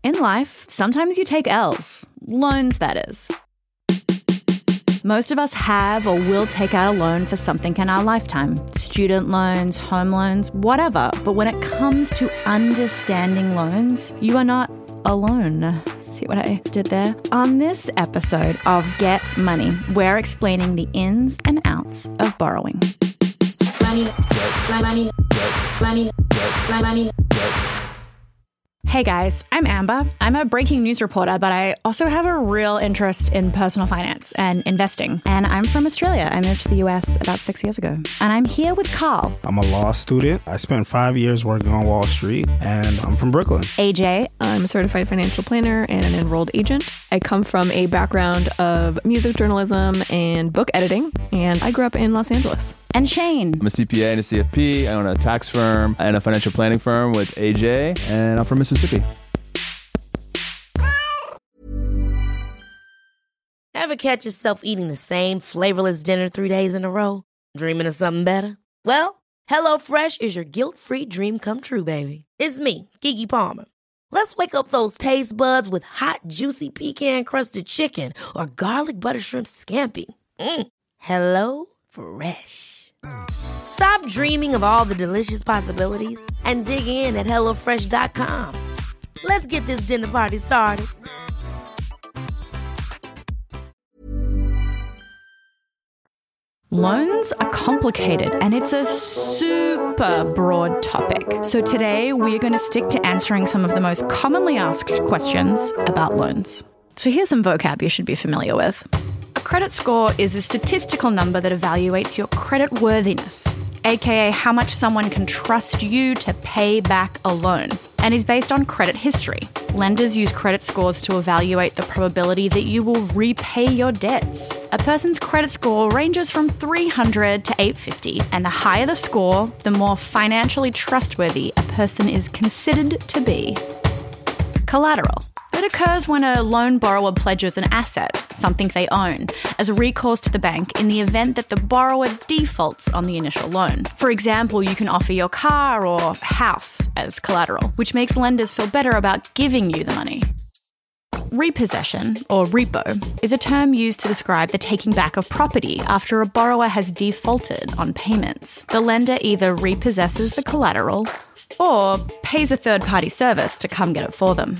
In life, sometimes you take L's. Loans, that is. Most of us have or will take out a loan for something in our lifetime. Student loans, home loans, whatever. But when it comes to understanding loans, you are not alone. See what I did there? On this episode of Get Money, we're explaining the ins and outs of borrowing. Hey guys, I'm Amber. I'm a breaking news reporter, but I also have a real interest in personal finance and investing. And I'm from Australia. I moved to the US about 6 years ago. And I'm here with Carl. I'm a law student. I spent 5 years working on Wall Street, and I'm from Brooklyn. AJ. I'm a certified financial planner and an enrolled agent. I come from a background of music journalism and book editing, and I grew up in Los Angeles. And Shane. I'm a CPA and a CFP. I own a tax firm and a financial planning firm with AJ, and I'm from Mississippi. Ever catch yourself eating the same flavorless dinner 3 days in a row? Dreaming of something better? Well, HelloFresh is your guilt-free dream come true, baby. It's me, Keke Palmer. Let's wake up those taste buds with hot, juicy pecan-crusted chicken or garlic butter shrimp scampi. HelloFresh. Stop dreaming of all the delicious possibilities and dig in at HelloFresh.com. Let's get this dinner party started. Loans are complicated and it's a super broad topic. So today we are going to stick to answering some of the most commonly asked questions about loans. So here's some vocab you should be familiar with. A credit score is a statistical number that evaluates your credit worthiness, aka how much someone can trust you to pay back a loan, and is based on credit history. Lenders use credit scores to evaluate the probability that you will repay your debts. A person's credit score ranges from 300 to 850, and the higher the score, the more financially trustworthy a person is considered to be. Collateral. It occurs when a loan borrower pledges an asset, something they own, as a recourse to the bank in the event that the borrower defaults on the initial loan. For example, you can offer your car or house as collateral, which makes lenders feel better about giving you the money. Repossession, or repo, is a term used to describe the taking back of property after a borrower has defaulted on payments. The lender either repossesses the collateral or pays a third-party service to come get it for them.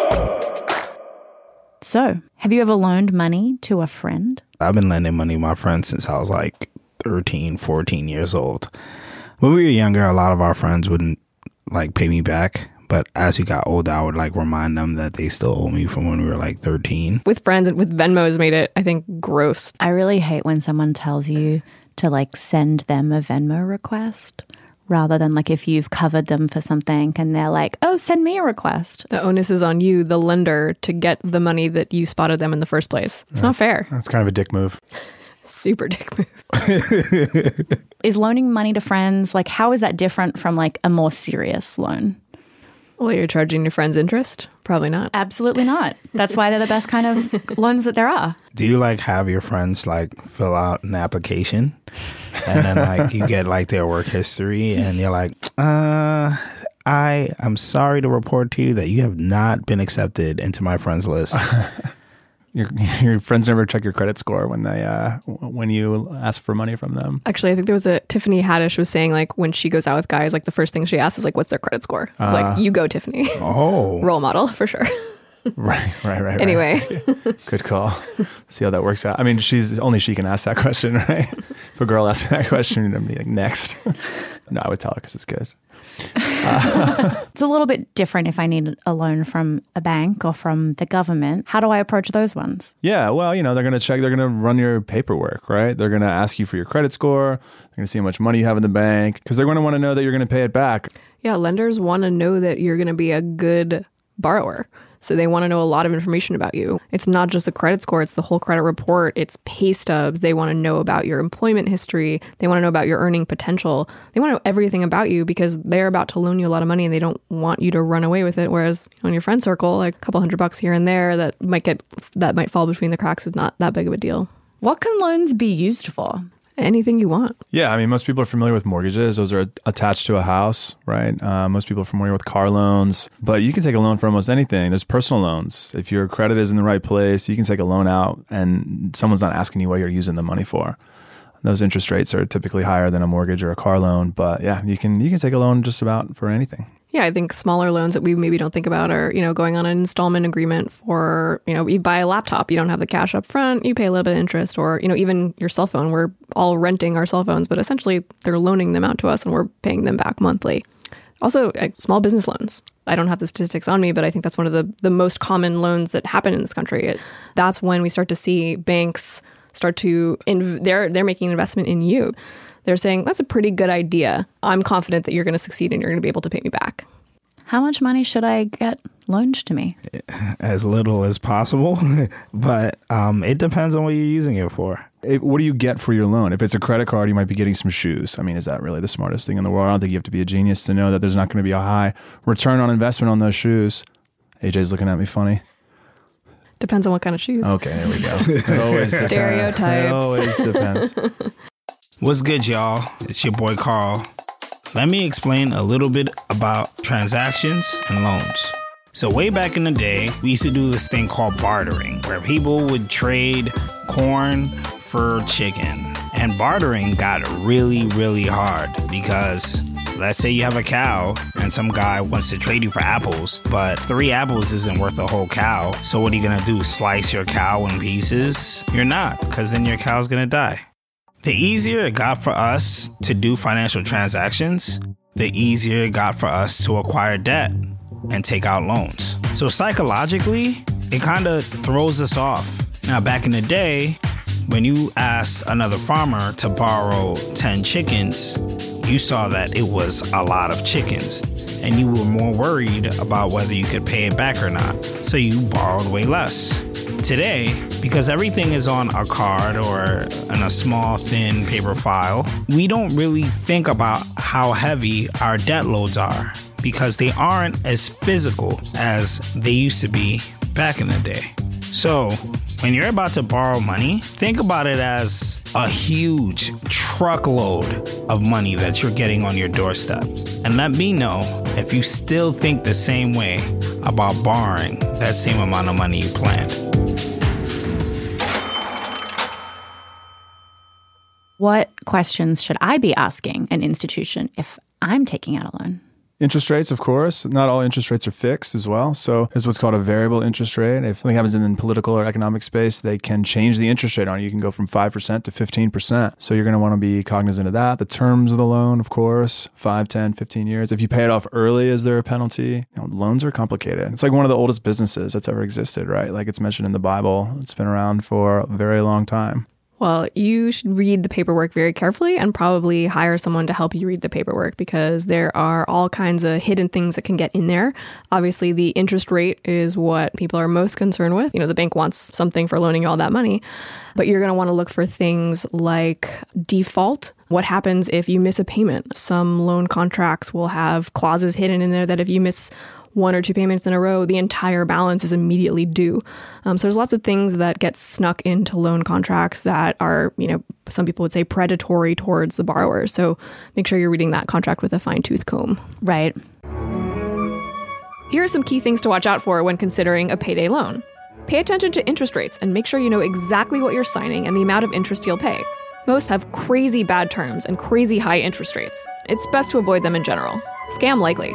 So, have you ever loaned money to a friend? I've been lending money to my friends since I was like 13, 14 years old. When we were younger, a lot of our friends wouldn't pay me back. But as we got older, I would remind them that they still owe me from when we were 13. With friends, with Venmo has made it, I think, gross. I really hate when someone tells you to send them a Venmo request rather than if you've covered them for something and they're like, oh, send me a request. The onus is on you, the lender, to get the money that you spotted them in the first place. It's not fair. That's kind of a dick move. Super dick move. Is loaning money to friends, how is that different from a more serious loan? Well, you're charging your friends interest? Probably not. Absolutely not. That's why they're the best kind of loans that there are. Do you have your friends fill out an application and then you get their work history and you're I'm sorry to report to you that you have not been accepted into my friends list. Your friends never check your credit score when you ask for money from them. Actually, I think there was Tiffany Haddish was saying when she goes out with guys, the first thing she asks is what's their credit score? It's you go, Tiffany. Oh. Role model for sure. Right. Anyway. Good call. See how that works out. I mean, only she can ask that question, right? If a girl asks me that question, I'm be next. No, I would tell her because it's good. It's a little bit different if I need a loan from a bank or from the government. How do I approach those ones? Yeah, well, they're going to check, they're going to run your paperwork, right? They're going to ask you for your credit score. They're going to see how much money you have in the bank because they're going to want to know that you're going to pay it back. Yeah, lenders want to know that you're going to be a good borrower. So they want to know a lot of information about you. It's not just the credit score, it's the whole credit report, it's pay stubs. They want to know about your employment history. They want to know about your earning potential. They want to know everything about you because they're about to loan you a lot of money and they don't want you to run away with it. Whereas in your friend circle, a couple $100 here and there that might fall between the cracks is not that big of a deal. What can loans be used for? anything you want. Yeah, I mean, most people are familiar with mortgages. Those are attached to a house, right? Most people are familiar with car loans, but you can take a loan for almost anything. There's personal loans. If your credit is in the right place, you can take a loan out and someone's not asking you what you're using the money for. Those interest rates are typically higher than a mortgage or a car loan, but yeah, you can take a loan just about for anything. Yeah, I think smaller loans that we maybe don't think about are, going on an installment agreement for, you buy a laptop, you don't have the cash up front, you pay a little bit of interest, or, even your cell phone. We're all renting our cell phones, but essentially they're loaning them out to us and we're paying them back monthly. Also, small business loans. I don't have the statistics on me, but I think that's one of the most common loans that happen in this country. That's when we start to see banks start to, they're making an investment in you. They're saying, that's a pretty good idea. I'm confident that you're going to succeed and you're going to be able to pay me back. How much money should I get loaned to me? As little as possible, but it depends on what you're using it for. What do you get for your loan? If it's a credit card, you might be getting some shoes. I mean, is that really the smartest thing in the world? I don't think you have to be a genius to know that there's not going to be a high return on investment on those shoes. AJ's looking at me funny. Depends on what kind of shoes. Okay, there we go. It always depends. Stereotypes. It always depends. What's good, y'all? It's your boy Carl. Let me explain a little bit about transactions and loans. So way back in the day, we used to do this thing called bartering, where people would trade corn for chicken. And bartering got really, really hard because let's say you have a cow and some guy wants to trade you for apples, but 3 apples isn't worth a whole cow. So what are you going to do? Slice your cow in pieces? You're not, because then your cow's going to die. The easier it got for us to do financial transactions, the easier it got for us to acquire debt and take out loans. So psychologically, it kind of throws us off. Now, back in the day, when you asked another farmer to borrow 10 chickens, you saw that it was a lot of chickens, and you were more worried about whether you could pay it back or not. So you borrowed way less. Today, because everything is on a card or in a small, thin paper file, we don't really think about how heavy our debt loads are because they aren't as physical as they used to be back in the day. So when you're about to borrow money, think about it as a huge truckload of money that you're getting on your doorstep. And let me know if you still think the same way about borrowing that same amount of money you planned. What questions should I be asking an institution if I'm taking out a loan? Interest rates, of course. Not all interest rates are fixed as well. So there's what's called a variable interest rate. If something happens in the political or economic space, they can change the interest rate on you. You can go from 5% to 15%. So you're going to want to be cognizant of that. The terms of the loan, of course, 5, 10, 15 years. If you pay it off early, is there a penalty? Loans are complicated. It's like one of the oldest businesses that's ever existed, right? Like it's mentioned in the Bible. It's been around for a very long time. Well, you should read the paperwork very carefully and probably hire someone to help you read the paperwork because there are all kinds of hidden things that can get in there. Obviously, the interest rate is what people are most concerned with. The bank wants something for loaning you all that money, but you're going to want to look for things like default. What happens if you miss a payment? Some loan contracts will have clauses hidden in there that if you miss 1 or 2 payments in a row, the entire balance is immediately due. So there's lots of things that get snuck into loan contracts that are, some people would say predatory towards the borrower. So make sure you're reading that contract with a fine-tooth comb. Right. Here are some key things to watch out for when considering a payday loan. Pay attention to interest rates and make sure you know exactly what you're signing and the amount of interest you'll pay. Most have crazy bad terms and crazy high interest rates. It's best to avoid them in general. Scam likely.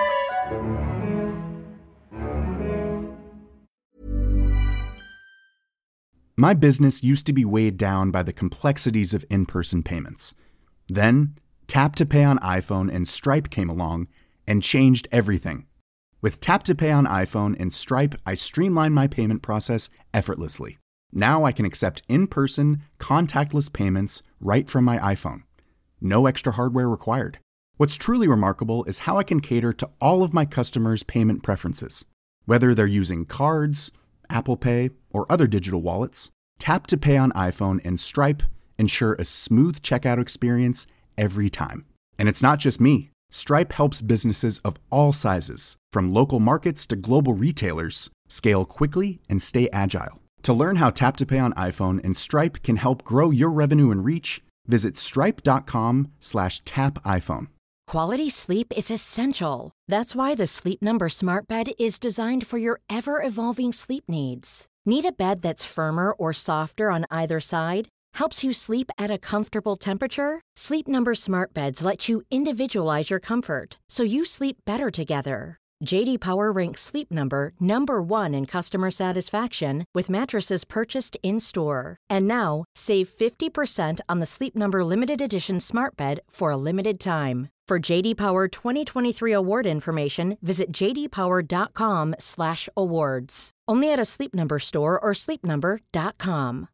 My business used to be weighed down by the complexities of in-person payments. Then, Tap to Pay on iPhone and Stripe came along and changed everything. With Tap to Pay on iPhone and Stripe, I streamlined my payment process effortlessly. Now I can accept in-person, contactless payments right from my iPhone. No extra hardware required. What's truly remarkable is how I can cater to all of my customers' payment preferences. Whether they're using cards, Apple Pay, or other digital wallets, Tap to Pay on iPhone and Stripe ensure a smooth checkout experience every time. And it's not just me. Stripe helps businesses of all sizes, from local markets to global retailers, scale quickly and stay agile. To learn how Tap to Pay on iPhone and Stripe can help grow your revenue and reach, Visit stripe.com/tapiphone. Quality sleep is essential. That's why the Sleep Number Smart Bed is designed for your ever-evolving sleep needs. Need a bed that's firmer or softer on either side? Helps you sleep at a comfortable temperature? Sleep Number Smart Beds let you individualize your comfort, so you sleep better together. J.D. Power ranks Sleep Number number 1 in customer satisfaction with mattresses purchased in-store. And now, save 50% on the Sleep Number Limited Edition Smart Bed for a limited time. For J.D. Power 2023 award information, visit jdpower.com/awards. Only at a Sleep Number store or sleepnumber.com.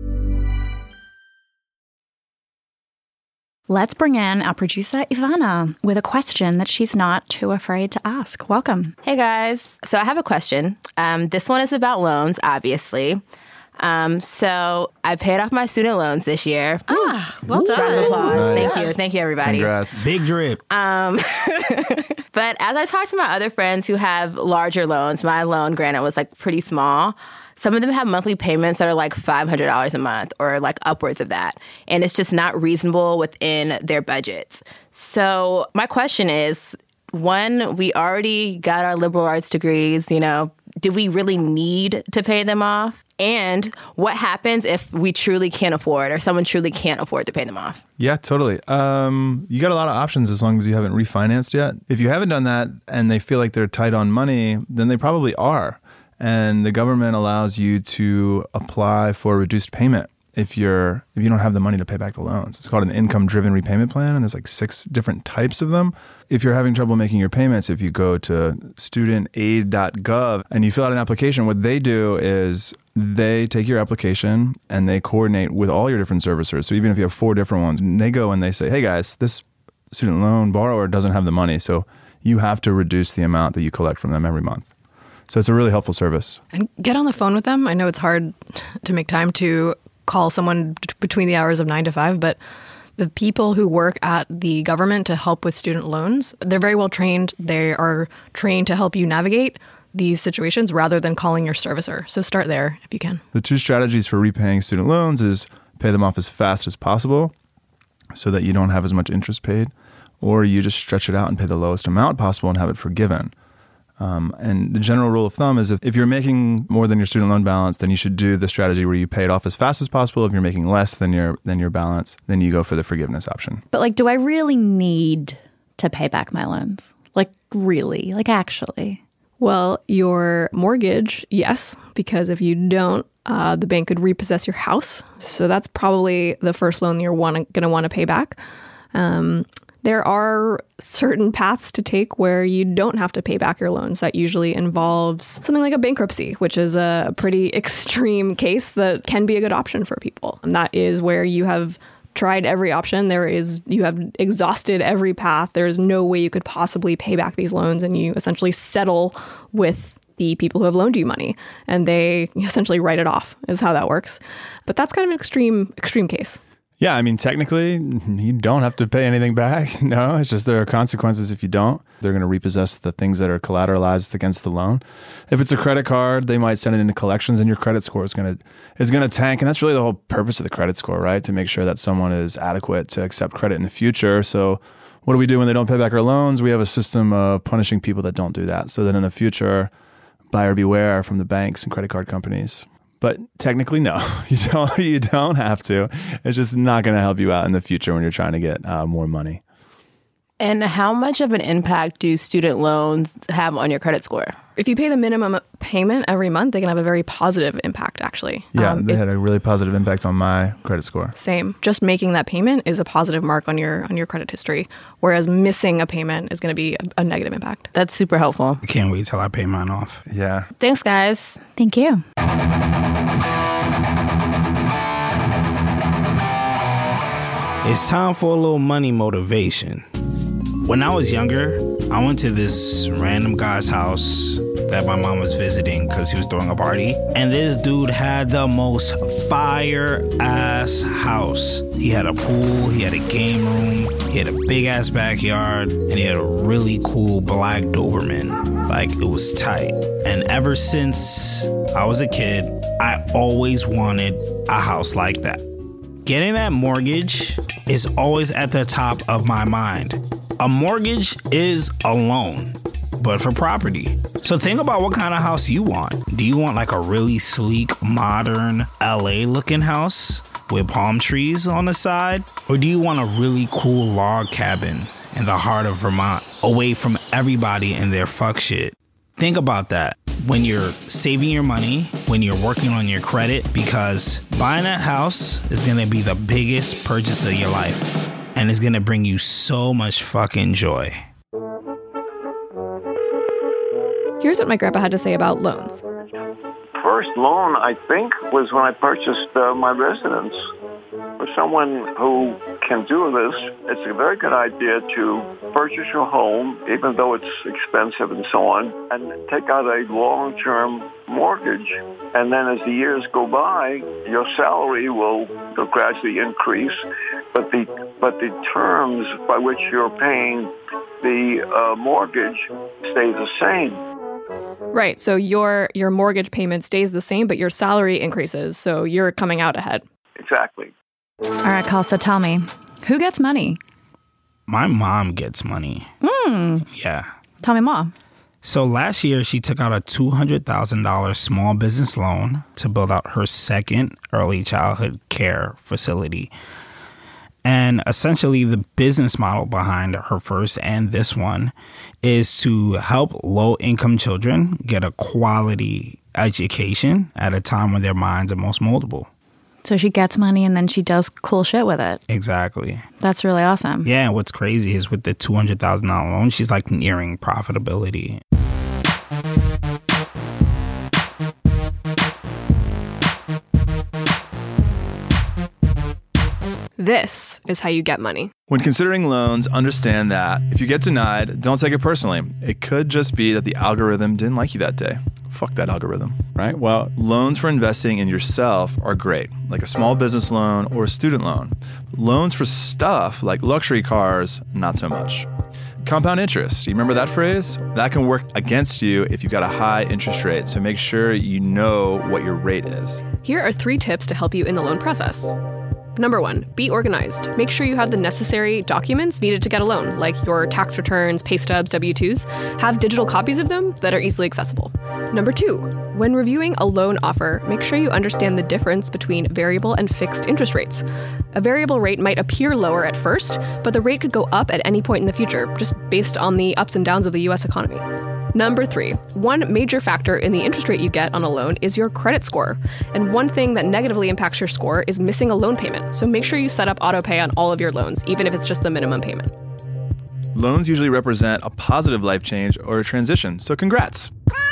Let's bring in our producer, Ivana, with a question that she's not too afraid to ask. Welcome. Hey, guys. So I have a question. This one is about loans, obviously. So I paid off my student loans this year. Well done. Round of applause. Nice. Thank you, everybody. Congrats. Big drip. But as I talk to my other friends who have larger loans, my loan, granted, was like pretty small. Some of them have monthly payments that are like $500 a month or like upwards of that. And it's just not reasonable within their budgets. So my question is, one, we already got our liberal arts degrees, do we really need to pay them off? And what happens if we truly can't afford or someone truly can't afford to pay them off? Yeah, totally. You got a lot of options as long as you haven't refinanced yet. If you haven't done that and they feel like they're tight on money, then they probably are. And the government allows you to apply for a reduced payment if you don't have the money to pay back the loans. It's called an income-driven repayment plan, and there's like 6 different types of them. If you're having trouble making your payments, if you go to studentaid.gov and you fill out an application, what they do is they take your application and they coordinate with all your different servicers. So even if you have 4 different ones, they go and they say, hey guys, this student loan borrower doesn't have the money, so you have to reduce the amount that you collect from them every month. So it's a really helpful service. And get on the phone with them. I know it's hard to make time to call someone between the hours of 9 to 5, but the people who work at the government to help with student loans, they're very well trained. They are trained to help you navigate these situations rather than calling your servicer. So start there if you can. The 2 strategies for repaying student loans is pay them off as fast as possible so that you don't have as much interest paid, or you just stretch it out and pay the lowest amount possible and have it forgiven. And the general rule of thumb is if you're making more than your student loan balance, then you should do the strategy where you pay it off as fast as possible. If you're making less than your balance, then you go for the forgiveness option. But do I really need to pay back my loans? Really? Actually? Well, your mortgage, yes, because if you don't, the bank could repossess your house. So that's probably the first loan you're going to want to pay back. There are certain paths to take where you don't have to pay back your loans. That usually involves something like a bankruptcy, which is a pretty extreme case that can be a good option for people. And that is where you have tried every option. You have exhausted every path. There's no way you could possibly pay back these loans, and you essentially settle with the people who have loaned you money, and they essentially write it off, is how that works. But that's kind of an extreme case. Yeah, I mean, technically, you don't have to pay anything back. No, it's just there are consequences if you don't. They're going to repossess the things that are collateralized against the loan. If it's a credit card, they might send it into collections, and your credit score is going to tank. And that's really the whole purpose of the credit score, right? To make sure that someone is adequate to accept credit in the future. So what do we do when they don't pay back our loans? We have a system of punishing people that don't do that, so that in the future, buyer beware from the banks and credit card companies. But technically, no, you don't have to. It's just not going to help you out in the future when you're trying to get more money. And how much of an impact do student loans have on your credit score? If you pay the minimum payment every month, they can have a very positive impact, actually. Yeah, they had a really positive impact on my credit score. Same. Just making that payment is a positive mark on your credit history, whereas missing a payment is going to be a negative impact. That's super helpful. I can't wait till I pay mine off. Yeah. Thanks, guys. Thank you. It's time for a little money motivation. When I was younger, I went to this random guy's house that my mom was visiting because he was throwing a party. And this dude had the most fire-ass house. He had a pool, he had a game room, he had a big-ass backyard, and he had a really cool black Doberman. Like, it was tight. And ever since I was a kid, I always wanted a house like that. Getting that mortgage is always at the top of my mind. A mortgage is a loan, but for property. So think about what kind of house you want. Do you want like a really sleek, modern, LA looking house with palm trees on the side? Or do you want a really cool log cabin in the heart of Vermont, away from everybody and their fuck shit? Think about that when you're saving your money, when you're working on your credit, because buying that house is going to be the biggest purchase of your life. And it's going to bring you so much fucking joy. Here's what my grandpa had to say about loans. First loan, I think, was when I purchased my residence. For someone who can do this, it's a very good idea to purchase your home, even though it's expensive and so on, and take out a long-term mortgage. And then as the years go by, your salary will gradually increase, but the terms by which you're paying the mortgage stay the same. Right. So your mortgage payment stays the same, but your salary increases. So you're coming out ahead. Exactly. All right, Carl, so tell me, who gets money? My mom gets money. Yeah. Tell me more. So last year, she took out a $200,000 small business loan to build out her second early childhood care facility. And essentially, the business model behind her first and this one is to help low-income children get a quality education at a time when their minds are most moldable. So she gets money and then she does cool shit with it. Exactly. That's really awesome. Yeah, and what's crazy is with the $200,000 loan, she's like nearing profitability. This is how you get money. When considering loans, understand that if you get denied, don't take it personally. It could just be that the algorithm didn't like you that day. Fuck that algorithm, right? Well, loans for investing in yourself are great, like a small business loan or a student loan. Loans for stuff like luxury cars, not so much. Compound interest, you remember that phrase? That can work against you if you've got a high interest rate, so make sure you know what your rate is. Here are 3 tips to help you in the loan process. Number 1, be organized. Make sure you have the necessary documents needed to get a loan, like your tax returns, pay stubs, W-2s. Have digital copies of them that are easily accessible. Number 2, when reviewing a loan offer, make sure you understand the difference between variable and fixed interest rates. A variable rate might appear lower at first, but the rate could go up at any point in the future, just based on the ups and downs of the U.S. economy. Number 3, one major factor in the interest rate you get on a loan is your credit score. And one thing that negatively impacts your score is missing a loan payment. So make sure you set up autopay on all of your loans, even if it's just the minimum payment. Loans usually represent a positive life change or a transition, so congrats.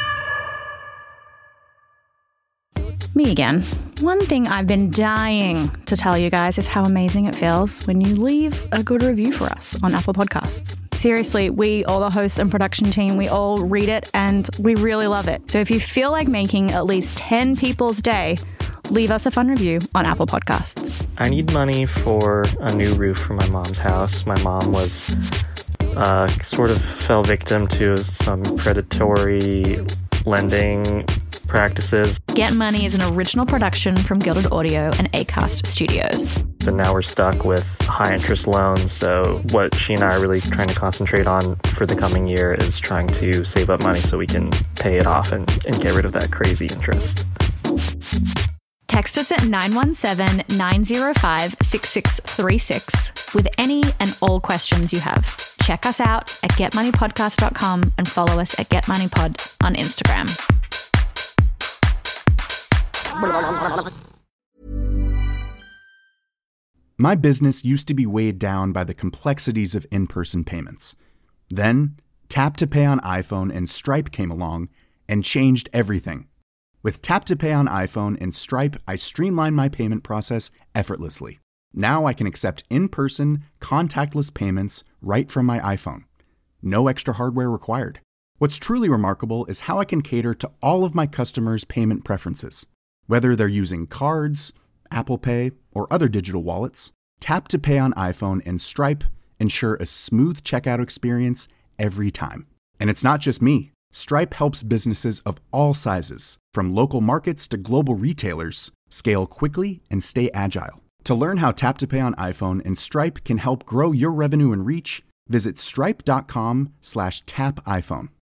Me again. One thing I've been dying to tell you guys is how amazing it feels when you leave a good review for us on Apple Podcasts. Seriously, we, all the hosts and production team, we all read it and we really love it. So if you feel like making at least 10 people's day, leave us a fun review on Apple Podcasts. I need money for a new roof for my mom's house. My mom was sort of fell victim to some predatory lending practices. Get Money is an original production from Gilded Audio and Acast Studios. But now we're stuck with high interest loans. So what she and I are really trying to concentrate on for the coming year is trying to save up money so we can pay it off and get rid of that crazy interest. Text us at 917-905-6636 with any and all questions you have. Check us out at getmoneypodcast.com and follow us at getmoneypod on Instagram. My business used to be weighed down by the complexities of in-person payments. Then, Tap to Pay on iPhone and Stripe came along and changed everything. With Tap to Pay on iPhone and Stripe, I streamlined my payment process effortlessly. Now I can accept in-person, contactless payments right from my iPhone. No extra hardware required. What's truly remarkable is how I can cater to all of my customers' payment preferences. Whether they're using cards, Apple Pay, or other digital wallets, Tap to Pay on iPhone and Stripe ensure a smooth checkout experience every time. And it's not just me. Stripe helps businesses of all sizes, from local markets to global retailers, scale quickly and stay agile. To learn how Tap to Pay on iPhone and Stripe can help grow your revenue and reach, visit stripe.com/tapiphone.